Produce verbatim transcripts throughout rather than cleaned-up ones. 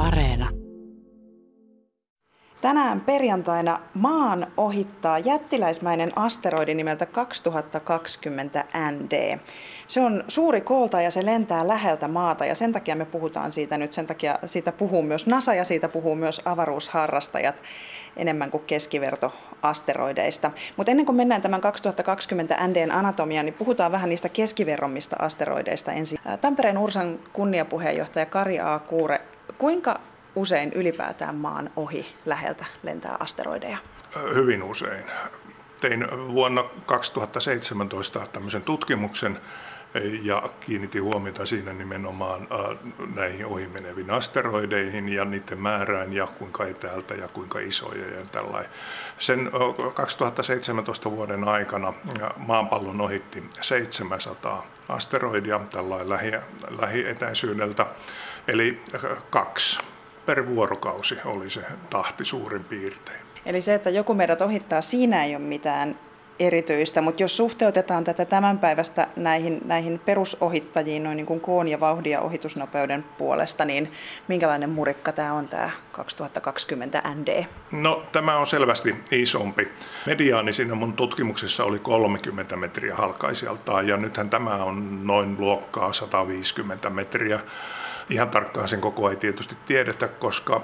Areena. Tänään perjantaina maan ohittaa jättiläismäinen asteroidi nimeltä kaksituhattakaksikymmentä N D. Se on suuri koolta ja se lentää läheltä maata ja sen takia me puhutaan siitä nyt. Sen takia siitä puhuu myös NASA ja siitä puhuu myös avaruusharrastajat enemmän kuin keskivertoasteroideista. Mutta ennen kuin mennään tämän kaksituhattakaksikymmentä N D:n anatomiaan, niin puhutaan vähän niistä keskiverrommista asteroideista ensin. Tampereen Ursan kunniapuheenjohtaja Kari A. Kuure, kuinka usein ylipäätään maan ohi läheltä lentää asteroideja? Hyvin usein. Tein vuonna kaksituhattaseitsemäntoista tämmöisen tutkimuksen ja kiinnitin huomiota siinä nimenomaan näihin ohimeneviin asteroideihin ja niiden määrään ja kuinka etäältä ja kuinka isoja ja tällainen. Sen kaksituhattaseitsemäntoista vuoden aikana maapallon ohitti seitsemänsataa asteroidia tällainen lähi, lähietäisyydeltä, eli kaksi per vuorokausi oli se tahti suurin piirtein. Eli se, että joku meidät ohittaa, siinä ei ole mitään erityistä, mutta jos suhteutetaan tätä tämän päivästä näihin, näihin perusohittajiin noin niin kuin koon ja vauhdin ja ohitusnopeuden puolesta, niin minkälainen murikka tämä on tämä kaksituhattakaksikymmentä N D? No tämä on selvästi isompi. Mediaani siinä mun tutkimuksessa oli kolmekymmentä metriä halkaisijaltaan ja nythän tämä on noin luokkaa sata viisikymmentä metriä. Ihan tarkkaan sen koko ei tietysti tiedetä, koska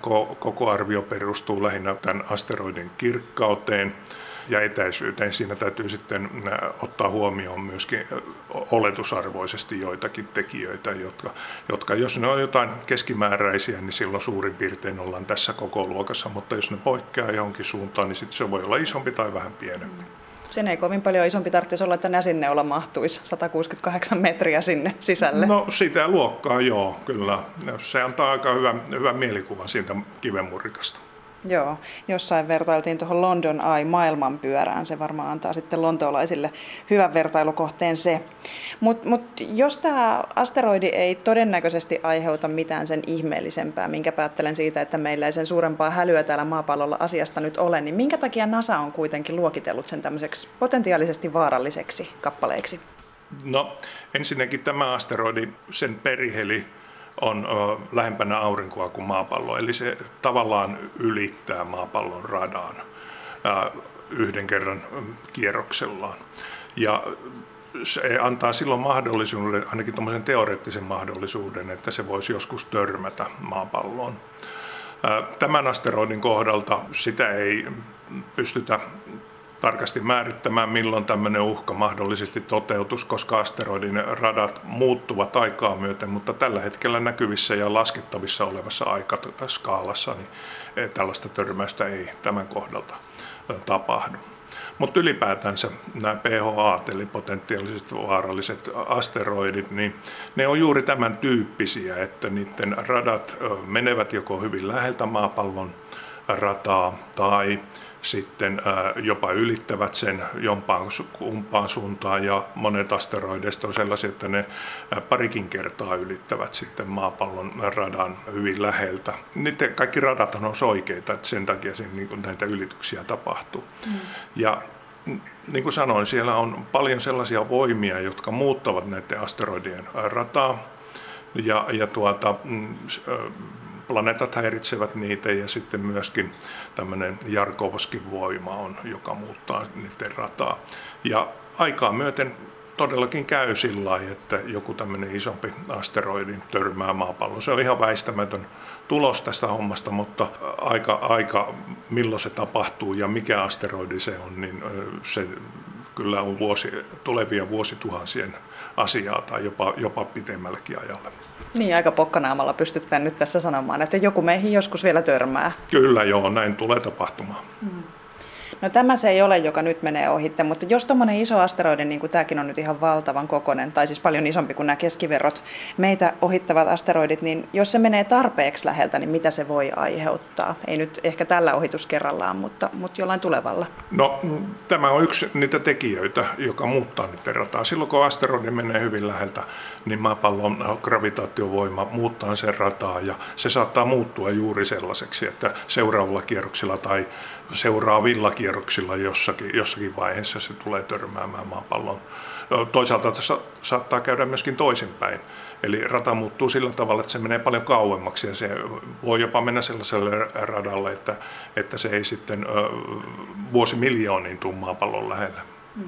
koko arvio perustuu lähinnä tämän asteroidin kirkkauteen ja etäisyyteen. Siinä täytyy sitten ottaa huomioon myöskin oletusarvoisesti joitakin tekijöitä, jotka, jotka jos ne on jotain keskimääräisiä, niin silloin suurin piirtein ollaan tässä koko luokassa, mutta jos ne poikkeaa johonkin suuntaan, niin sitten se voi olla isompi tai vähän pienempi. Sen ei kovin paljon isompi tarvitsisi olla, että näsinneula mahtuisi sata kuusikymmentäkahdeksan metriä sinne sisälle. No sitä luokkaa joo, kyllä. Se antaa aika hyvän, hyvän mielikuvan siitä kivenmurrikasta. Joo, jossain vertailtiin tuohon London Eye maailmanpyörään. Se varmaan antaa sitten lontoolaisille hyvän vertailukohteen se. Mutta mut, jos tämä asteroidi ei todennäköisesti aiheuta mitään sen ihmeellisempää, minkä päättelen siitä, että meillä ei sen suurempaa hälyä täällä maapallolla asiasta nyt ole, niin minkä takia NASA on kuitenkin luokitellut sen tämmöiseksi potentiaalisesti vaaralliseksi kappaleeksi? No ensinnäkin tämä asteroidi, sen periheli on lähempänä aurinkoa kuin maapallo, eli se tavallaan ylittää maapallon radan yhden kerran kierroksellaan. Ja se antaa silloin mahdollisuuden, ainakin tuommoisen teoreettisen mahdollisuuden, että se voisi joskus törmätä maapalloon. Tämän asteroidin kohdalta sitä ei pystytä tarkasti määrittämään, milloin tämmöinen uhka mahdollisesti toteutus, koska asteroidin radat muuttuvat aikaa myöten, mutta tällä hetkellä näkyvissä ja laskettavissa olevassa aikaskaalassa niin tällaista törmäystä ei tämän kohdalta tapahdu. Mutta ylipäätänsä nämä P H A, eli potentiaaliset vaaralliset asteroidit, niin ne on juuri tämän tyyppisiä, että niiden radat menevät joko hyvin läheltä maapallon rataa tai sitten jopa ylittävät sen jompaan kumpaan suuntaan ja monet asteroideista on sellaisia, että ne parikin kertaa ylittävät sitten maapallon radan hyvin läheltä. Niiden kaikki radat on oikeita, että sen takia niin näitä ylityksiä tapahtuu. Mm. Ja niin kuin sanoin, siellä on paljon sellaisia voimia, jotka muuttavat näiden asteroidien rataa ja, ja tuota, planeetat häiritsevät niitä ja sitten myöskin tämmöinen Jarkovskin voima on, joka muuttaa niiden rataa. Ja aikaa myöten todellakin käy sillä lailla, että joku tämmöinen isompi asteroidi törmää maapalloon. Se on ihan väistämätön tulos tästä hommasta, mutta aika, aika milloin se tapahtuu ja mikä asteroidi se on, niin se kyllä on vuosi, tulevien vuosituhansien asiaa tai jopa, jopa pitemmälläkin ajalla. Niin, aika pokkanaamalla pystytään nyt tässä sanomaan, että joku meihin joskus vielä törmää. Kyllä joo, näin tulee tapahtumaan. Hmm. No tämä se ei ole, joka nyt menee ohitte, mutta jos tuommoinen iso asteroidi, niin kuin tämäkin on nyt ihan valtavan kokoinen, tai siis paljon isompi kuin nämä keskiverrot, meitä ohittavat asteroidit, niin jos se menee tarpeeksi läheltä, niin mitä se voi aiheuttaa? Ei nyt ehkä tällä ohituskerrallaan, mutta, mutta jollain tulevalla. No tämä on yksi niitä tekijöitä, joka muuttaa niiden rataa. Silloin kun asteroidi menee hyvin läheltä, niin maapallon gravitaatiovoima muuttaa sen rataa ja se saattaa muuttua juuri sellaiseksi, että seuraavalla kierroksella tai seuraavilla kierroksilla jossakin, jossakin vaiheessa se tulee törmäämään maapallon. Toisaalta se saattaa käydä myöskin toisinpäin, Eli rata muuttuu sillä tavalla, että se menee paljon kauemmaksi ja se voi jopa mennä sellaiselle radalle, että, että se ei sitten vuosimiljooniin tule maapallon lähellä. Hmm.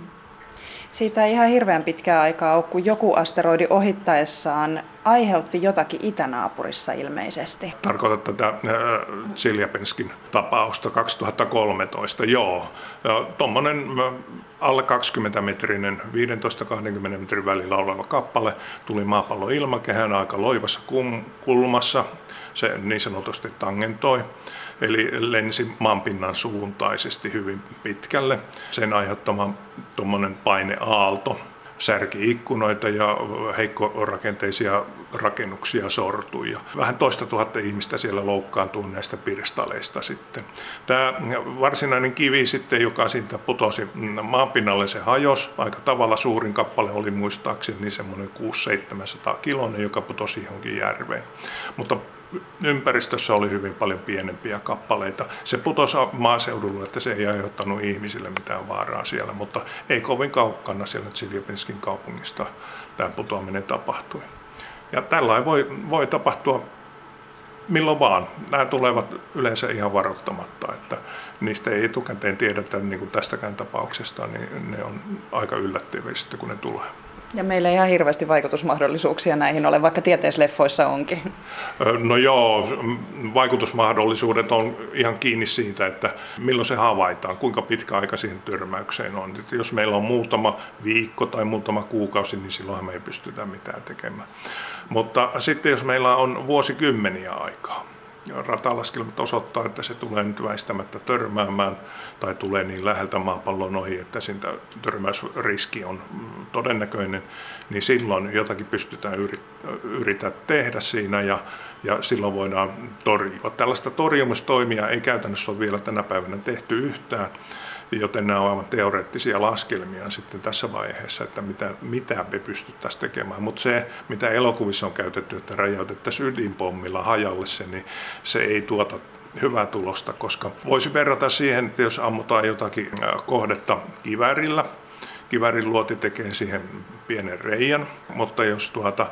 Siitä ei ihan hirveän pitkää aikaa ole, kun joku asteroidi ohittaessaan aiheutti jotakin itänaapurissa ilmeisesti. Tarkoitat tätä Tseljabinskin tapausta kaksituhattakolmetoista, joo. Tuommoinen alle kaksikymmentä metrinen, viisitoista kaksikymmentä metrin välillä oleva kappale tuli maapallon ilmakehään aika loivassa kulmassa. Se niin sanotusti tangentoi. Eli lensi maanpinnan suuntaisesti hyvin pitkälle. Sen aiheuttama tuommoinen paineaalto särki ikkunoita ja heikkorakenteisia rakennuksia sortui. Ja vähän toista tuhatta ihmistä siellä loukkaantui näistä pirstaleista sitten. Tämä varsinainen kivi sitten, joka siitä putosi maanpinnalle, se hajosi. Aika tavalla suurin kappale oli muistaakseni niin semmoinen kuusisataa seitsemänsataa kiloinen, joka putosi johonkin järveen. Mutta ympäristössä oli hyvin paljon pienempiä kappaleita. Se putosi maaseudulla, että se ei aiheuttanut ihmisille mitään vaaraa siellä, mutta ei kovin kaukana siellä Tseljabinskin kaupungista tämä putoaminen tapahtui. Ja tällainen voi, voi tapahtua milloin vaan. Nämä tulevat yleensä ihan varoittamatta, että niistä ei etukäteen tiedetä, niin kuin tästäkään tapauksesta, niin ne on aika yllättäviä sitten, kun ne tulee. Ja meillä ei ihan hirveästi vaikutusmahdollisuuksia näihin ole, vaikka tieteisleffoissa onkin. No joo, vaikutusmahdollisuudet on ihan kiinni siitä, että milloin se havaitaan, kuinka pitkä aika siihen törmäykseen on. Että jos meillä on muutama viikko tai muutama kuukausi, niin silloinhan me ei pystytä mitään tekemään. Mutta sitten jos meillä on vuosikymmeniä aikaa, ratalaskelmat osoittaa, että se tulee nyt väistämättä törmäämään tai tulee niin läheltä maapallon ohi, että siitä törmäysriski on todennäköinen, niin silloin jotakin pystytään yrittää tehdä siinä ja, ja silloin voidaan torjua. Tällaista torjumistoimia ei käytännössä ole vielä tänä päivänä tehty yhtään, joten nämä ovat aivan teoreettisia laskelmia sitten tässä vaiheessa, että mitä, mitä me pystyttäisiin tekemään. Mutta se, mitä elokuvissa on käytetty, että räjäytettäisiin ydinpommilla hajalle se, niin se ei tuota hyvää tulosta, koska voisi verrata siihen, että jos ammutaan jotakin kohdetta kiväärillä, kiväärin luoti tekee siihen pienen reijän, mutta jos tuota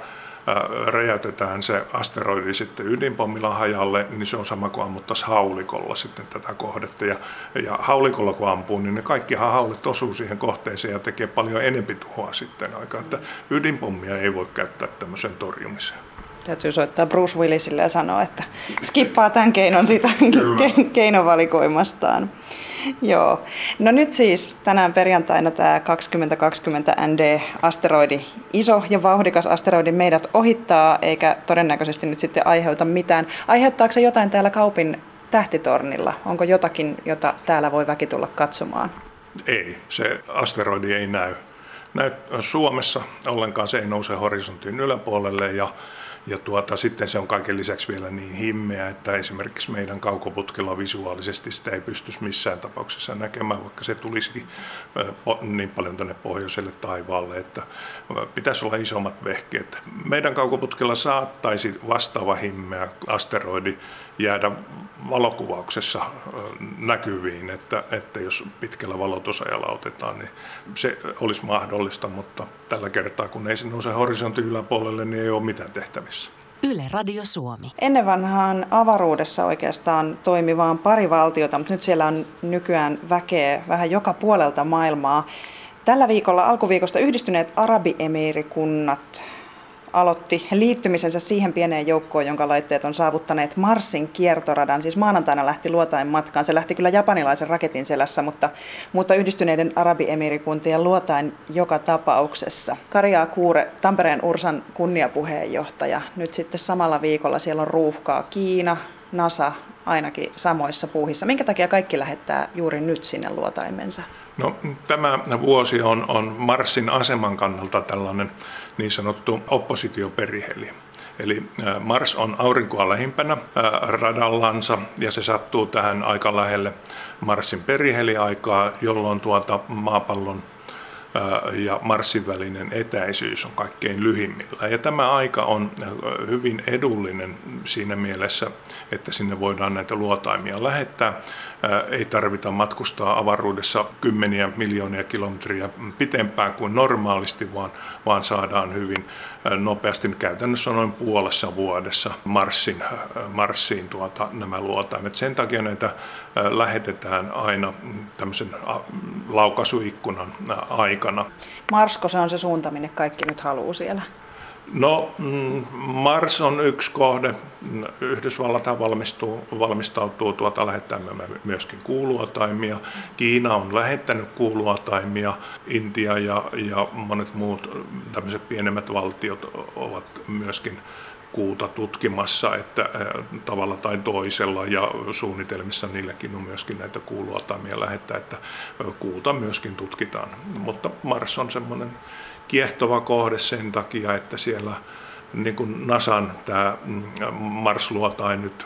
räjäytetään se asteroidi sitten ydinpommilla hajalle, niin se on sama kuin ammuttaisiin haulikolla sitten tätä kohdetta. Ja, ja haulikolla kun ampuu, niin ne kaikkihan haulit osuu siihen kohteeseen ja tekee paljon enempi tuhoa sitten aikaa. Että ydinpommia ei voi käyttää tämmöisen torjumiseen. Täytyy soittaa Bruce Willisille ja sanoa, että skippaa tämän keinon siitä keinovalikoimastaan. Joo. No nyt siis tänään perjantaina tämä kaksituhattakaksikymmentä N D-asteroidi, iso ja vauhdikas asteroidi meidät ohittaa, eikä todennäköisesti nyt sitten aiheuta mitään. Aiheuttaako se jotain täällä Kaupin tähtitornilla? Onko jotakin, jota täällä voi väki tulla katsomaan? Ei, se asteroidi ei näy. näy Suomessa ollenkaan, se ei nouse horisontin yläpuolelle ja Ja tuota, sitten se on kaiken lisäksi vielä niin himmeä, että esimerkiksi meidän kaukoputkella visuaalisesti sitä ei pystyisi missään tapauksessa näkemään, vaikka se tulisikin niin paljon tänne pohjoiselle taivaalle, että pitäisi olla isommat vehkeet. Meidän kaukoputkella saattaisi vastaava himmeä asteroidi jäädä valokuvauksessa näkyviin, että, että jos pitkällä valotusajalla otetaan, niin se olisi mahdollista, mutta tällä kertaa, kun ei se nouse horisontin yläpuolelle, niin ei ole mitään tehtävissä. Yle Radio Suomi. Ennen vanhaan avaruudessa oikeastaan toimi vain pari valtiota, mutta nyt siellä on nykyään väkeä vähän joka puolelta maailmaa. Tällä viikolla, alkuviikosta Yhdistyneet Arabiemiirikunnat aloitti liittymisensä siihen pieneen joukkoon, jonka laitteet on saavuttaneet Marsin kiertoradan. Siis maanantaina lähti luotain matkaan. Se lähti kyllä japanilaisen raketin selässä, mutta, mutta Yhdistyneiden Arabiemiirikuntien luotain joka tapauksessa. Karjaa Kuure, Tampereen Ursan kunniapuheenjohtaja. Nyt sitten samalla viikolla siellä on ruuhkaa Kiina, NASA ainakin samoissa puuhissa. Minkä takia kaikki lähettää juuri nyt sinne luotaimensa? No, tämä vuosi on, on Marsin aseman kannalta tällainen niin sanottu oppositioperiheli. Eli Mars on aurinkoa lähimpänä radallansa ja se sattuu tähän aika lähelle Marsin periheliaikaa, jolloin tuota maapallon ja Marsin välinen etäisyys on kaikkein lyhimmillä. Ja tämä aika on hyvin edullinen siinä mielessä, että sinne voidaan näitä luotaimia lähettää. ei tarvita matkustaa avaruudessa kymmeniä miljoonia kilometriä pitempään kuin normaalisti, vaan, vaan saadaan hyvin nopeasti, käytännössä noin puolessa vuodessa Marsin, Marsiin tuota, nämä luotaimet. Sen takia näitä lähetetään aina tämmöisen laukaisuikkunan aikana. Marsko, se on se suunta, minne kaikki nyt haluaa siellä? No, Mars on yksi kohde. Yhdysvallat valmistuu, valmistautuu tuota lähettämään myöskin kuuluotaimia. Kiina on lähettänyt kuuluotaimia. Intia ja, ja monet muut tämmöiset pienemmät valtiot ovat myöskin kuuta tutkimassa, että tavalla tai toisella, ja suunnitelmissa niilläkin on myöskin näitä kuuluotaimia lähettää, että kuuta myöskin tutkitaan. Mutta Mars on semmoinen kiehtova kohde sen takia, että siellä niin kuin NASAn tämä Mars-luotain nyt,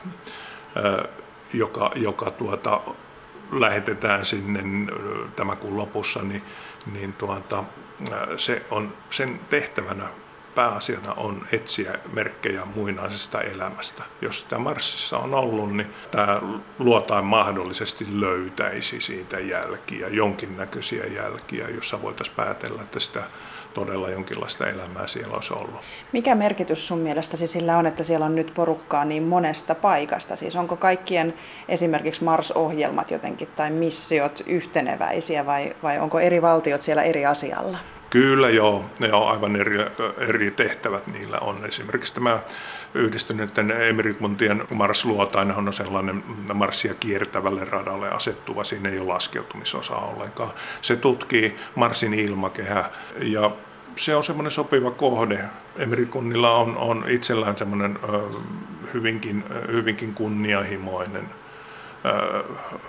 joka, joka tuota, lähetetään sinne tämän kuun lopussa, niin, niin tuota, se on sen tehtävänä pääasiana on etsiä merkkejä muinaisesta elämästä. Jos sitä Marsissa on ollut, niin tämä luotain mahdollisesti löytäisi siitä jälkiä, jonkinnäköisiä jälkiä, jossa voitaisiin päätellä, että sitä todella jonkinlaista elämää siellä olisi ollut. Mikä merkitys sun mielestäsi sillä on, että siellä on nyt porukkaa niin monesta paikasta? Siis onko kaikkien esimerkiksi Mars-ohjelmat jotenkin tai missiot yhteneväisiä vai, vai onko eri valtiot siellä eri asialla? Kyllä joo, ne on aivan eri, eri tehtävät niillä on. Esimerkiksi tämä Yhdistyneiden Emirikuntien Mars-luotain on sellainen Marsia kiertävälle radalle asettuva, siinä ei ole laskeutumisosaa ollenkaan. Se tutkii Marsin ilmakehää ja se on semmoinen sopiva kohde. Emirikunnilla on, on itsellään semmoinen ö, hyvinkin, hyvinkin kunnianhimoinen ö,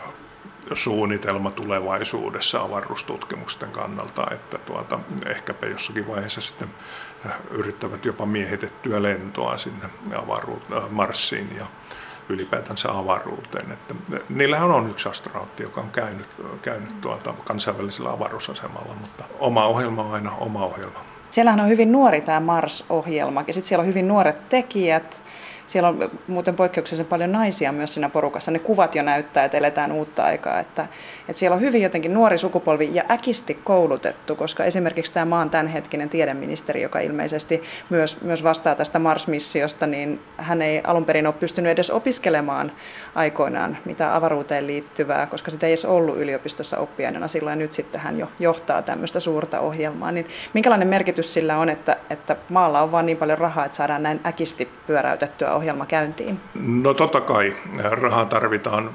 suunnitelma tulevaisuudessa avaruustutkimusten kannalta, että tuota, ehkäpä jossakin vaiheessa sitten yrittävät jopa miehitettyä lentoa sinne avaruut- Marsiin ja ylipäätänsä avaruuteen. Että niillähän on yksi astronautti, joka on käynyt, käynyt tuota kansainvälisellä avaruusasemalla, mutta oma ohjelma on aina oma ohjelma. Siellähän on hyvin nuori tämä Mars-ohjelma ja sitten siellä on hyvin nuoret tekijät. Siellä on muuten poikkeuksellisen paljon naisia myös siinä porukassa. Ne kuvat jo näyttää, että eletään uutta aikaa. Että, että siellä on hyvin jotenkin nuori sukupolvi ja äkisti koulutettu, koska esimerkiksi tämä maan tämänhetkinen tiedeministeri, joka ilmeisesti myös, myös vastaa tästä Mars-missiosta, niin hän ei alun perin ole pystynyt edes opiskelemaan aikoinaan mitä avaruuteen liittyvää, koska sitä ei edes ollut yliopistossa oppiaineena silloin, ja nyt sitten hän jo johtaa tämmöistä suurta ohjelmaa. Niin minkälainen merkitys sillä on, että, että maalla on vaan niin paljon rahaa, että saadaan näin äkisti pyöräytettyä ohjelma käyntiin? No totta kai. Rahaa tarvitaan,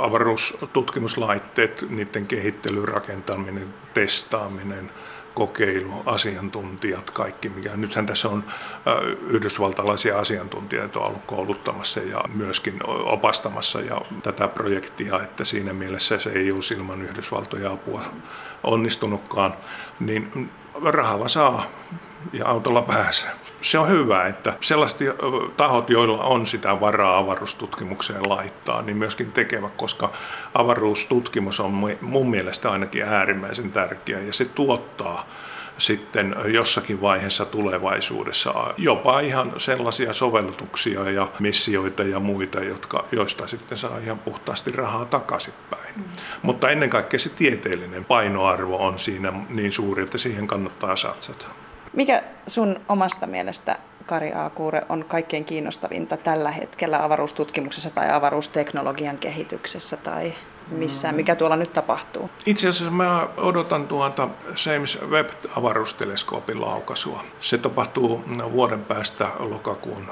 avaruustutkimuslaitteet, niiden kehittely, rakentaminen, testaaminen, kokeilu, asiantuntijat, kaikki mikä. Nythän tässä on yhdysvaltalaisia asiantuntijoita ollut kouluttamassa ja myöskin opastamassa ja tätä projektia, että siinä mielessä se ei olisi ilman Yhdysvaltoja apua onnistunutkaan, niin rahalla saa ja autolla pääsee. Se on hyvä, että sellaiset tahot, joilla on sitä varaa avaruustutkimukseen laittaa, niin myöskin tekevät, koska avaruustutkimus on mun mielestä ainakin äärimmäisen tärkeä ja se tuottaa sitten jossakin vaiheessa tulevaisuudessa jopa ihan sellaisia sovellutuksia ja missioita ja muita, jotka, joista sitten saa ihan puhtaasti rahaa takaisinpäin. Mm. Mutta ennen kaikkea se tieteellinen painoarvo on siinä niin suuri, että siihen kannattaa satsata. Mikä sun omasta mielestä, Kari Aakuure, on kaikkein kiinnostavinta tällä hetkellä avaruustutkimuksessa tai avaruusteknologian kehityksessä tai missään, mikä tuolla nyt tapahtuu? Itse asiassa mä odotan tuota James Webb-avaruusteleskoopin laukaisua. Se tapahtuu vuoden päästä lokakuun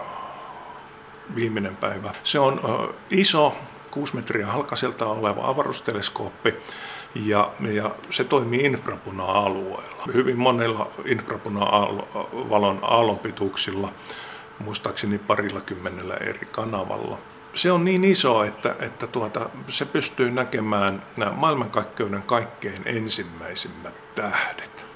viimeinen päivä. Se on iso, kuusi metriä halkaiselta oleva avaruusteleskooppi. Ja, ja se toimii infrapuna-alueella. Hyvin monilla infrapuna-valon aallonpituuksilla, muistaakseni parilla kymmenellä eri kanavalla. Se on niin iso, että, että tuota, se pystyy näkemään nämä maailmankaikkeuden kaikkein ensimmäisimmät tähdet.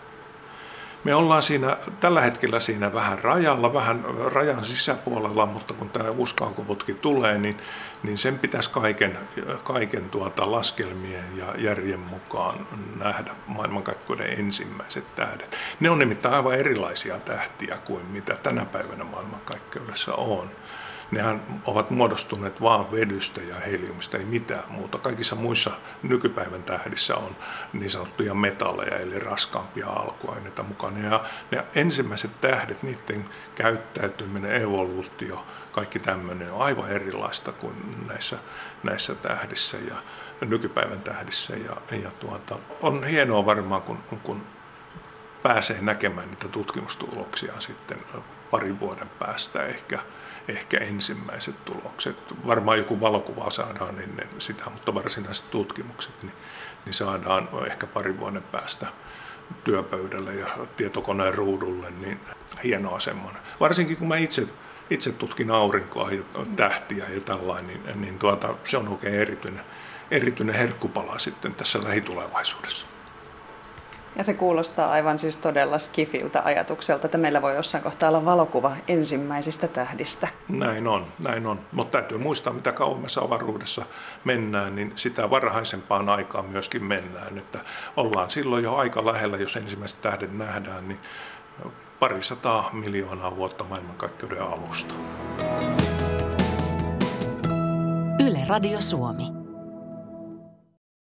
Me ollaan siinä, tällä hetkellä siinä vähän rajalla, vähän rajan sisäpuolella, mutta kun tämä uusi kaukoputki tulee, niin, niin sen pitäisi kaiken, kaiken tuota laskelmien ja järjen mukaan nähdä maailmankaikkeuden ensimmäiset tähdet. Ne on nimittäin aivan erilaisia tähtiä kuin mitä tänä päivänä maailmankaikkeudessa on. nehän ovat muodostuneet vaan vedystä ja heliumista, ei mitään muuta. Kaikissa muissa nykypäivän tähdissä on niin sanottuja metalleja, eli raskaampia alkuaineita mukana. Ja ne ensimmäiset tähdet, niiden käyttäytyminen, evoluutio, kaikki tämmöinen on aivan erilaista kuin näissä, näissä tähdissä ja nykypäivän tähdissä. Ja, ja tuota, on hienoa varmaan, kun, kun pääsee näkemään niitä tutkimustuloksia sitten parin vuoden päästä ehkä, ehkä ensimmäiset tulokset. Varmaan joku valokuva saadaan ennen sitä, mutta varsinaiset tutkimukset niin, niin saadaan ehkä parin vuoden päästä työpöydälle ja tietokoneen ruudulle, niin hienoa semmoinen. Varsinkin kun mä itse, itse tutkin aurinkoa ja tähtiä ja tällainen, niin, niin tuota, se on oikein erityinen, erityinen herkkupala sitten tässä lähitulevaisuudessa. Ja se kuulostaa aivan siis todella skifiltä ajatukselta, että meillä voi jossain kohtaa olla valokuva ensimmäisistä tähdistä. Näin on, näin on. Mutta täytyy muistaa, mitä kauemmassa avaruudessa mennään, niin sitä varhaisempaan aikaan myöskin mennään. Että ollaan silloin jo aika lähellä, jos ensimmäiset tähdet nähdään, niin parisataa miljoonaa vuotta maailmankaikkeuden alusta. Yle Radio Suomi.